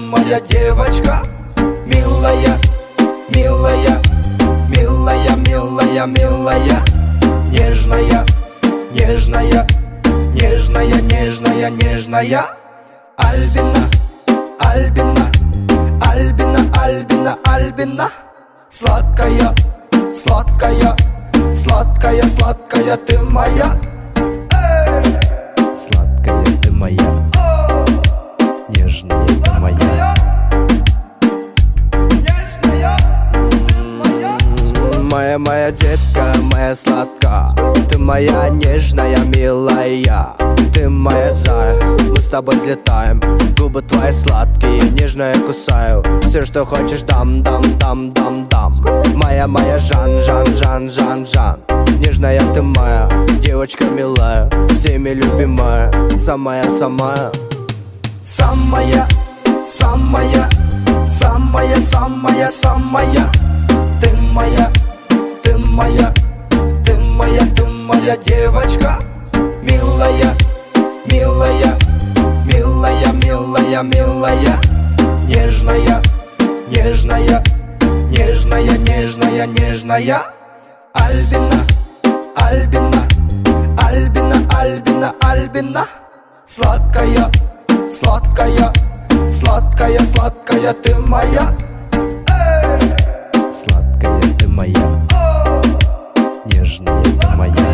моя девочка. Милая, милая, милая, милая, милая. Нежная, нежная, нежная, нежная, нежная. Альбина, Альбина, Альбина, Альбина, Альбина. Сладкая, сладкая, сладкая, сладкая ты моя. Сладкая ты моя, нежная ты моя. Моя детка, моя сладкая, ты моя нежная, милая. Ты моя зая, мы с тобой взлетаем. Губы твои сладкие, нежно я кусаю. Все, что хочешь, дам, дам, дам, дам, дам. Моя Жан, Жан, Жан, Жан, Жан. Нежная ты моя, девочка милая, всеми любимая, самая, самая. Самая, самая, самая, самая, самая. Ты моя, ты моя, ты моя, ты моя девочка. Милая, милая, милая, милая, милая. Нежная, нежная, нежная, нежная, нежная. Альбина, Альбина, Альбина, Альбина, Альбина. Сладкая, сладкая, сладкая, сладкая ты моя. Сладкая ты моя, нежная ты моя.